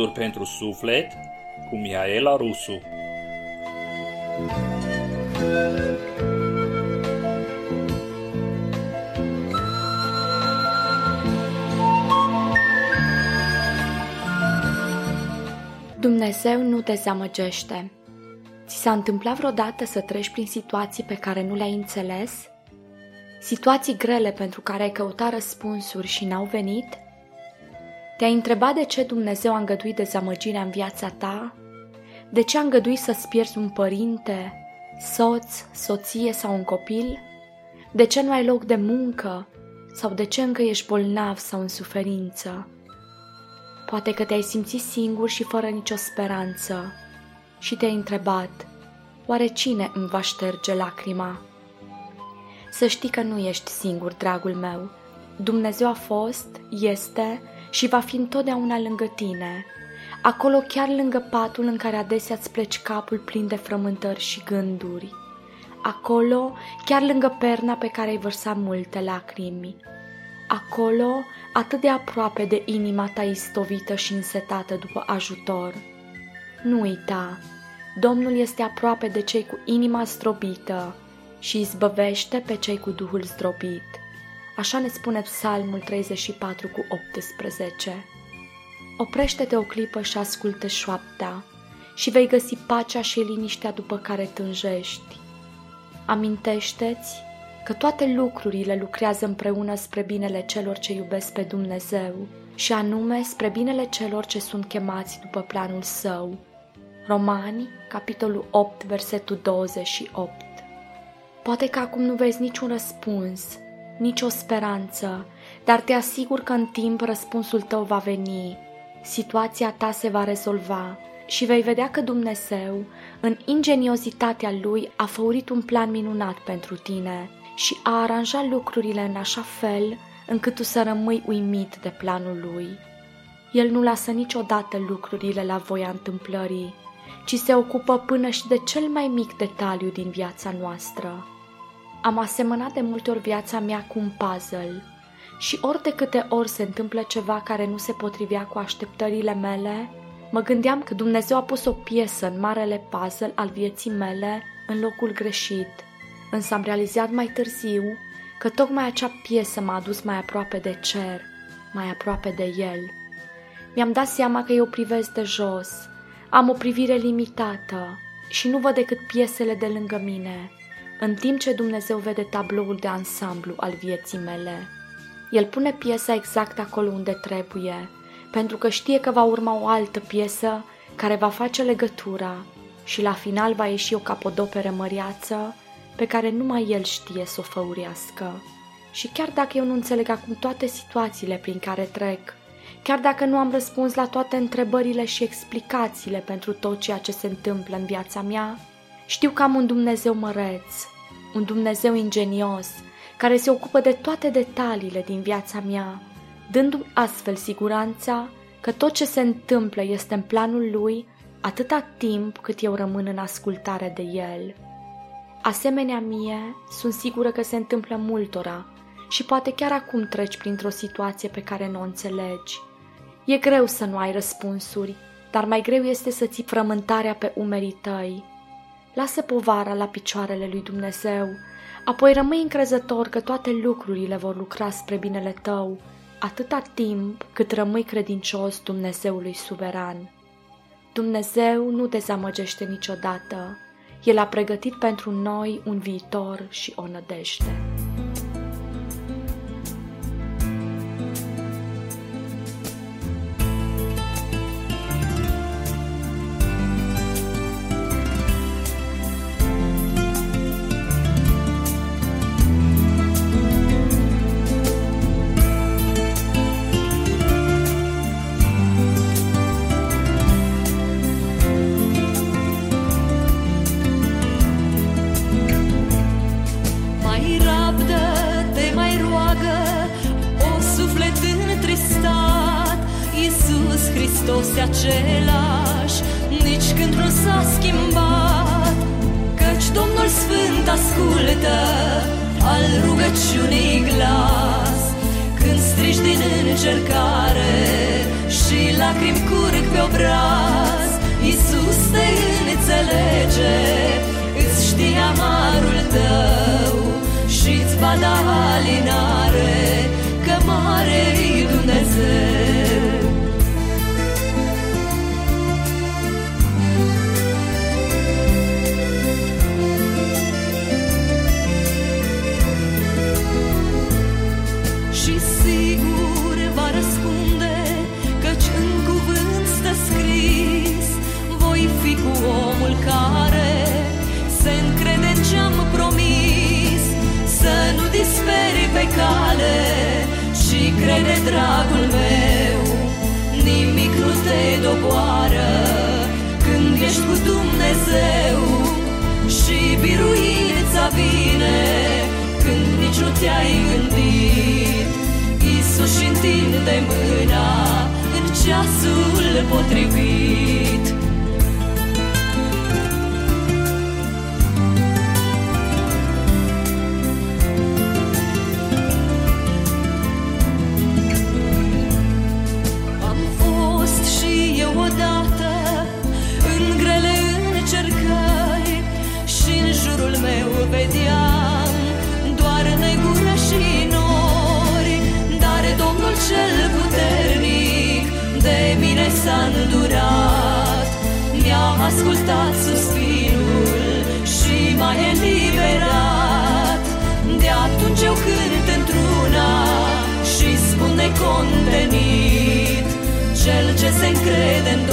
Gânduri pentru suflet cu Mihaela Rusu. Dumnezeu nu dezamăgește. Ți s-a întâmplat vreodată să treci prin situații pe care nu le-ai înțeles? Situații grele pentru care ai căutat răspunsuri și n-au venit? Te-ai întrebat de ce Dumnezeu a îngăduit dezamăgirea în viața ta? De ce a îngăduit să-ți pierzi un părinte, soț, soție sau un copil? De ce nu ai loc de muncă? Sau de ce încă ești bolnav sau în suferință? Poate că te-ai simțit singur și fără nicio speranță și te-ai întrebat, oare cine îmi va șterge lacrima? Să știi că nu ești singur, dragul meu. Dumnezeu a fost, este și va fi întotdeauna lângă tine, acolo chiar lângă patul în care adesea îți pleci capul plin de frământări și gânduri, acolo chiar lângă perna pe care ai vărsat multe lacrimi, acolo atât de aproape de inima ta istovită și însetată după ajutor. Nu uita, Domnul este aproape de cei cu inima zdrobită și izbăvește pe cei cu Duhul zdrobit. Așa ne spune Psalmul 34 cu 18. Oprește-te o clipă și ascultă șoapta și vei găsi pacea și liniștea după care tânjești. Amintește-ți că toate lucrurile lucrează împreună spre binele celor ce iubesc pe Dumnezeu și anume spre binele celor ce sunt chemați după planul Său. Romani, capitolul 8, versetul 28. Poate că acum nu vezi niciun răspuns, nicio speranță, dar te asigur că în timp răspunsul tău va veni, situația ta se va rezolva și vei vedea că Dumnezeu, în ingeniozitatea Lui, a făurit un plan minunat pentru tine și a aranjat lucrurile în așa fel încât tu să rămâi uimit de planul Lui. El nu lasă niciodată lucrurile la voia întâmplării, ci se ocupă până și de cel mai mic detaliu din viața noastră. Am asemănat de multe ori viața mea cu un puzzle și ori de câte ori se întâmplă ceva care nu se potrivea cu așteptările mele, mă gândeam că Dumnezeu a pus o piesă în marele puzzle al vieții mele în locul greșit, însă am realizat mai târziu că tocmai acea piesă m-a adus mai aproape de cer, mai aproape de El. Mi-am dat seama că eu privesc de jos, am o privire limitată și nu văd decât piesele de lângă mine, în timp ce Dumnezeu vede tabloul de ansamblu al vieții mele. El pune piesa exact acolo unde trebuie, pentru că știe că va urma o altă piesă care va face legătura și la final va ieși o capodoperă măriață pe care numai El știe să o făurească. Și chiar dacă eu nu înțeleg acum toate situațiile prin care trec, chiar dacă nu am răspuns la toate întrebările și explicațiile pentru tot ceea ce se întâmplă în viața mea, știu că am un Dumnezeu măreț, un Dumnezeu ingenios, care se ocupă de toate detaliile din viața mea, dându-mi astfel siguranța că tot ce se întâmplă este în planul Lui atâta timp cât eu rămân în ascultare de El. Asemenea mie, sunt sigură că se întâmplă multora și poate chiar acum treci printr-o situație pe care nu o înțelegi. E greu să nu ai răspunsuri, dar mai greu este să ții frământarea pe umerii tăi. Lasă povara la picioarele lui Dumnezeu, apoi rămâi încrezător că toate lucrurile vor lucra spre binele tău, atâta timp cât rămâi credincios Dumnezeului suveran. Dumnezeu nu dezamăgește niciodată. El a pregătit pentru noi un viitor și o nădejde. Hristos e același, nici când nu s-a schimbat, căci Domnul Sfânt ascultă al rugăciunii glas, când strigi din încercare și la lacrimi curg pe obraz. Iisus te înțelege, îți știe amarul tău și-ți va da alinare, că mare-i Dumnezeu. Și sigur va răspunde, căci în cuvânt stă scris: voi fi cu omul care se încrede în ce-am promis. Să nu disperi pe cale și crede, dragul meu, nimic nu te doboară când ești cu Dumnezeu. Și biruința vine când nici nu te-ai gândit. Iisus și întinde mâna în ceasul potrivit. Am fost și eu odată în grele încercări și în jurul meu vedeam doar negură și nori, dar Domnul cel puternic de mine s-a îndurat. Mi-a ascultat suspinul și m-a eliberat. De atunci eu cânt într-una și spun necontenit: cel ce se încrede în